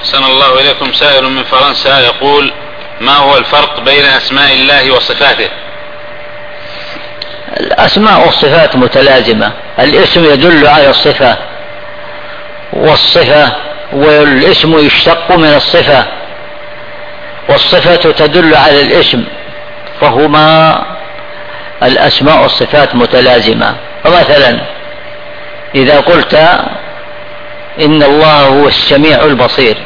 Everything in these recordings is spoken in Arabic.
أحسن الله إليكم. سائل من فرنسا يقول: ما هو الفرق بين أسماء الله وصفاته؟ الأسماء والصفات متلازمة. الاسم يدل على الصفة، والاسم يشتق من الصفة، والصفة تدل على الاسم، فهما الأسماء والصفات متلازمة. فمثلا إذا قلت إن الله هو السميع البصير،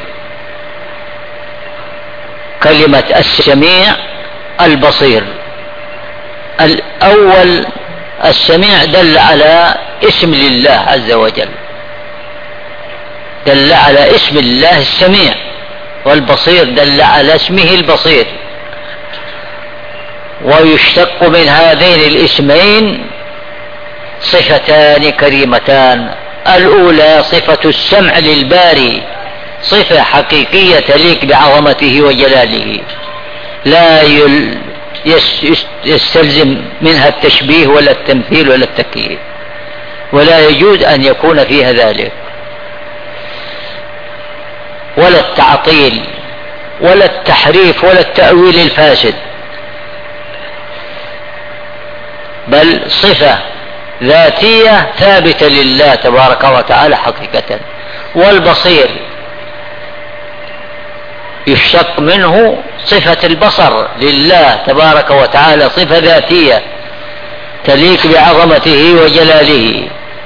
كلمة السميع البصير، الأول السميع دل على اسم لله عز وجل، دل على اسم الله السميع، والبصير دل على اسمه البصير. ويشتق من هذين الاسمين صفتان كريمتان. الأولى صفة السمع للباري، صفة حقيقية تليق بعظمته وجلاله، لا يستلزم منها التشبيه ولا التمثيل ولا التكييف، ولا يجوز أن يكون فيها ذلك، ولا التعطيل ولا التحريف ولا التأويل الفاسد، بل صفة ذاتية ثابتة لله تبارك وتعالى حقيقة. والبصير يشتق منه صفة البصر لله تبارك وتعالى، صفة ذاتية تليق بعظمته وجلاله،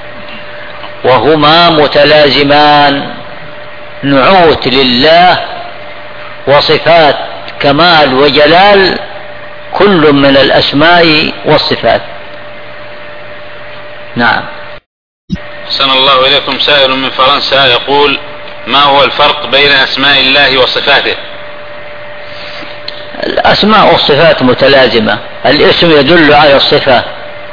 وهما متلازمان، نعوت لله وصفات كمال وجلال، كل من الأسماء والصفات. نعم. أحسن الله إليكم. سائل من فرنسا يقول: ما هو الفرق بين أسماء الله وصفاته؟ الأسماء والصفات متلازمة. الاسم يدل على الصفة،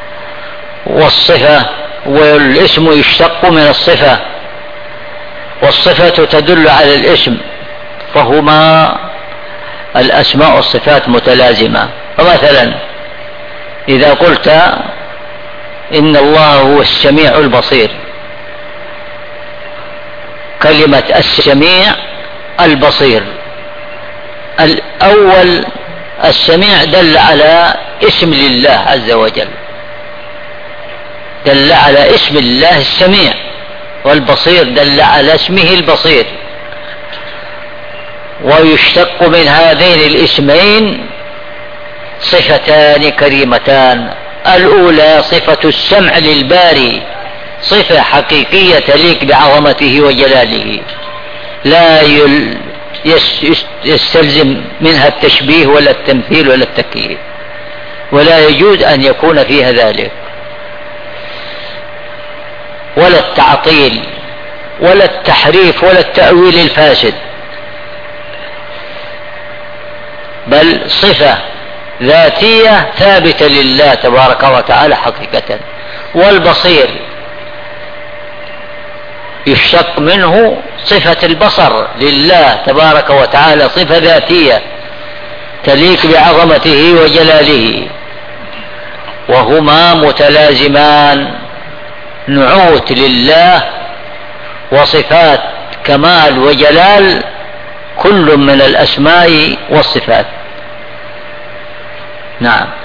والاسم يشتق من الصفة، والصفة تدل على الاسم، فهما الأسماء والصفات متلازمة. فمثلا إذا قلت إن الله هو السميع البصير، كلمة السميع البصير، الأول السميع دل على اسم لله عز وجل، دل على اسم الله السميع، والبصير دل على اسمه البصير. ويشتق من هذين الاسمين صفتان كريمتان. الأولى صفة السمع للباري، صفة حقيقية تليق بعظمته وجلاله، لا يستلزم منها التشبيه ولا التمثيل ولا التكييف، ولا يجوز أن يكون فيها ذلك، ولا التعطيل ولا التحريف ولا التأويل الفاسد، بل صفة ذاتية ثابتة لله تبارك وتعالى حقيقة. والبصير يشتق منه صفة البصر لله تبارك وتعالى، صفة ذاتية تليق بعظمته وجلاله، وهما متلازمان، نعوت لله وصفات كمال وجلال، كل من الأسماء والصفات. نعم.